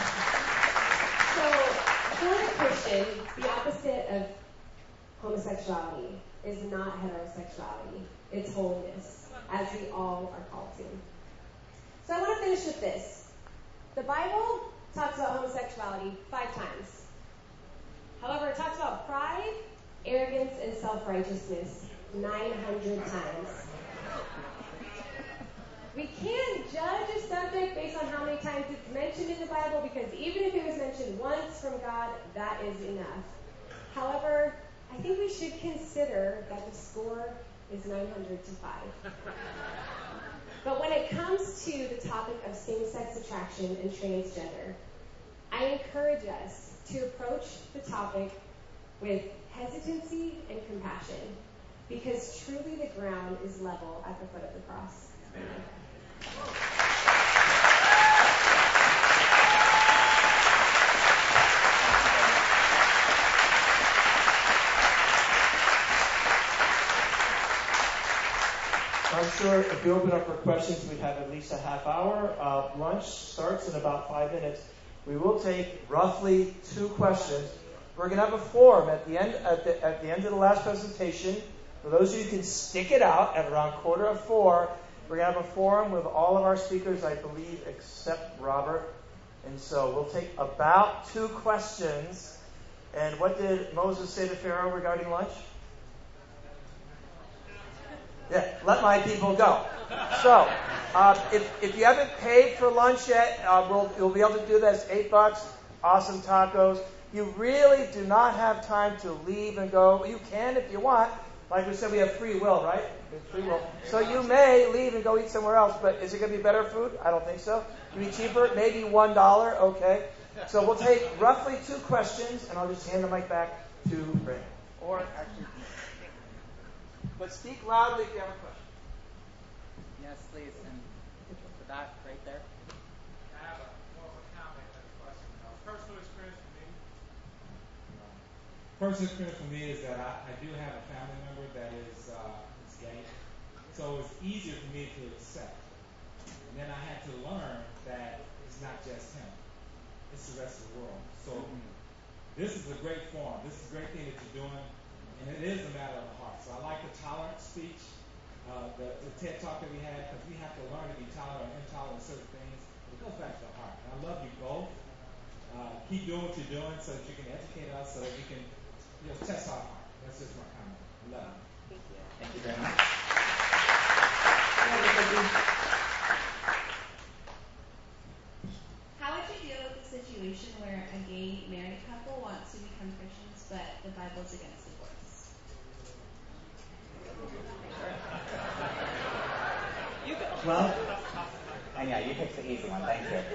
So, for the Christian, the opposite of homosexuality is not heterosexuality. It's holiness, as we all are called to. So I want to finish with this. The Bible talks about homosexuality five times. However, it talks about pride, arrogance, and self-righteousness nine hundred times. We can't judge a subject based on how many times it's mentioned in the Bible, because even if it was mentioned once from God, that is enough. However, I think we should consider that the score is nine hundred to five. But when it comes to the topic of same-sex attraction and transgender, I encourage us to approach the topic with hesitancy and compassion, because truly the ground is level at the foot of the cross. I'm sure if we open up for questions, we'd have at least a half hour. Uh, lunch starts in about five minutes. We will take roughly two questions. We're going to have a forum at the end at the, at the end of the last presentation. For those of you who can stick it out at around quarter of four, we're going to have a forum with all of our speakers, I believe, except Robert. And so we'll take about two questions. And what did Moses say to Pharaoh regarding lunch? Yeah, let my people go. So, uh, if if you haven't paid for lunch yet, uh, we'll you'll be able to do that. It's eight bucks. Awesome tacos. You really do not have time to leave and go. You can if you want. Like we said, we have free will, right? We have free will. So you may leave and go eat somewhere else. But is it going to be better food? I don't think so. It'll be cheaper. Maybe one dollar. Okay. So we'll take roughly two questions, and I'll just hand the mic back to Brandon. Or actually, but speak loudly if you have a question. Yes, please. And the back right there. I have a more of a comment than a question. Uh, personal experience for me. Personal experience for me is that I, I do have a family member that is uh, is gay, so it's easier for me to accept. And then I had to learn that it's not just him; it's the rest of the world. So mm-hmm. This is a great forum. This is a great thing that you're doing, and it is a matter of the heart. So I like the tolerant speech, uh, the, the TED Talk that we had, because we have to learn to be tolerant and intolerant of certain things. It goes back to the heart. And I love you both. Uh, keep doing what you're doing so that you can educate us, so that we can you know, test our heart. That's just my comment. I love you. Thank you. Thank you very much. How would you deal with the situation where a gay married couple wants to become Christians, but the Bible's against divorce? You go. Well, and yeah, you picked the easy one. Thank you.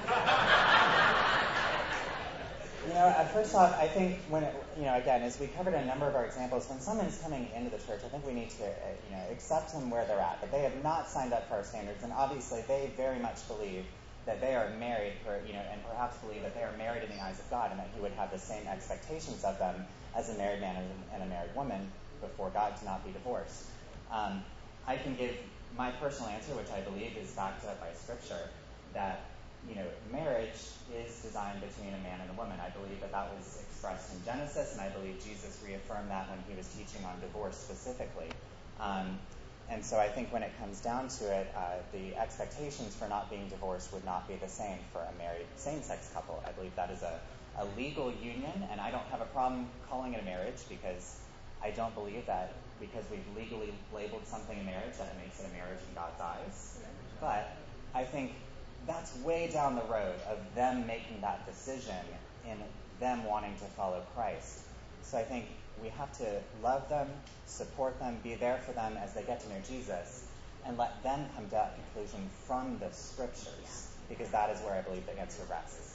You know, uh, first off, I think when, it, you know, again, as we covered in a number of our examples, when someone's coming into the church, I think we need to, uh, you know, accept them where they're at. That they have not signed up for our standards, and obviously they very much believe that they are married, for, you know, and perhaps believe that they are married in the eyes of God, and that He would have the same expectations of them as a married man and a married woman before God to not be divorced. Um, I can give my personal answer, which I believe is backed up by Scripture, that you know, marriage is designed between a man and a woman. I believe that that was expressed in Genesis, and I believe Jesus reaffirmed that when He was teaching on divorce specifically. Um, and so I think when it comes down to it, uh, the expectations for not being divorced would not be the same for a married same-sex couple. I believe that is a, a legal union, and I don't have a problem calling it a marriage, because I don't believe that because we've legally labeled something a marriage that it makes it a marriage in God's eyes. But I think that's way down the road of them making that decision in them wanting to follow Christ. So I think we have to love them, support them, be there for them as they get to know Jesus, and let them come to that conclusion from the Scriptures, because that is where I believe the answer rests.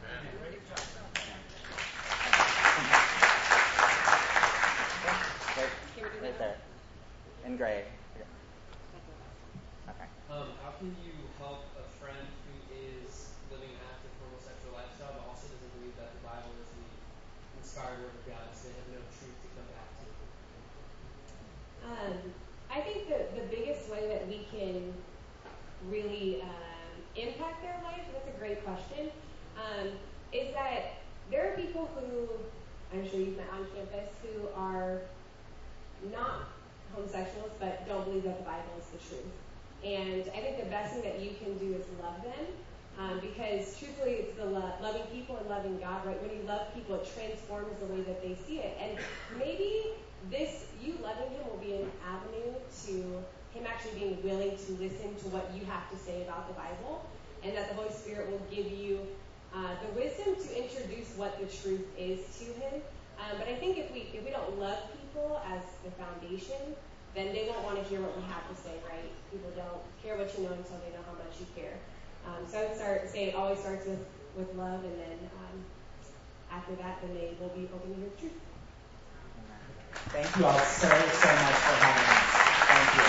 Right, right there. In gray. Okay. Um, how can you help a friend who is living an active homosexual lifestyle but also doesn't believe that the Bible is the inspired word of God, so they have no truth to come back to? Um, I think the, the biggest way that we can really um, impact their life, that's a great question, um, is that there are people who, I'm sure you've met on campus, who are not homosexuals but don't believe that the Bible is the truth. And I think the best thing that you can do is love them, um, because truthfully it's the lo- loving people and loving God, right? When you love people, it transforms the way that they see it. And maybe this, you loving him will be an avenue to him actually being willing to listen to what you have to say about the Bible, and that the Holy Spirit will give you uh, the wisdom to introduce what the truth is to him. Um, but I think if we if we don't love people as the foundation, then they won't want to hear what we have to say, right? People don't care what you know until they know how much you care. Um, so I would start say it always starts with, with love, and then um, after that, then they will be open to hear the truth. Thank you all so, so much for having us. Thank you.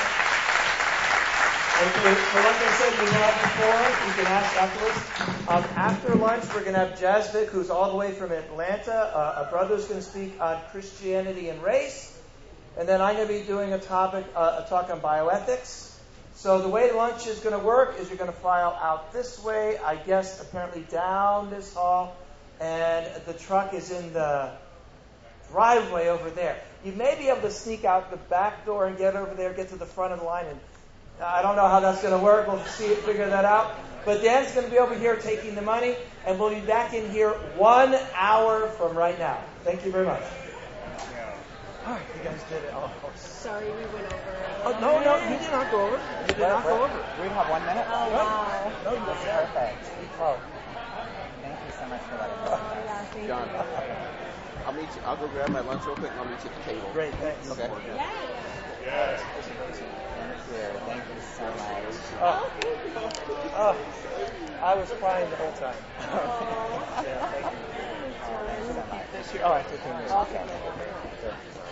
Okay, so like I said, we have before, you can ask afterwards. Um, after lunch, we're going to have Jasvik, who's all the way from Atlanta. Uh, a brother's going to speak on Christianity and race. And then I'm going to be doing a topic, uh, a talk on bioethics. So the way lunch is going to work is you're going to file out this way, I guess apparently down this hall, and the truck is in the driveway over there. You may be able to sneak out the back door and get over there, get to the front of the line, and I don't know how that's going to work. We'll see it, figure that out. But Dan's going to be over here taking the money, and we'll be back in here one hour from right now. Thank you very much. All right, you guys did it. Oh, Sorry, we went over. oh no, no, you did not go over. You did not go over. We have one minute? Oh, wow. No, you did perfect. Oh, thank you so much for letting me. Oh, yeah, thank John, you. I'll meet you. I'll go grab my lunch real quick and I'll meet you at the table. Great, thanks. Okay. Yeah. Thank you. Thank you so much. Oh. Oh, I was crying the whole time. Yeah, thank you. Oh, I took him. Okay.